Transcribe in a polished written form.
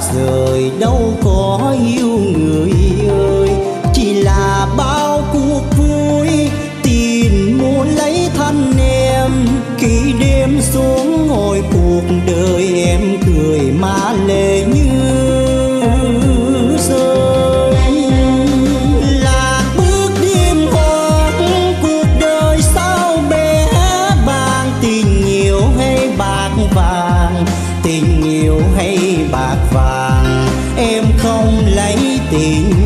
rời đâu có yêu người ơi, chỉ là bao cuộc vui tìm muốn lấy thân em. Khi đêm xuống ngồi cuộc đời em cười mà lệ như rơi. Là bước đêm hoang cuộc đời sao bé bàng, tình nhiều hay bạc vàng, tình nhiều hay bạc vàng, em không lấy tình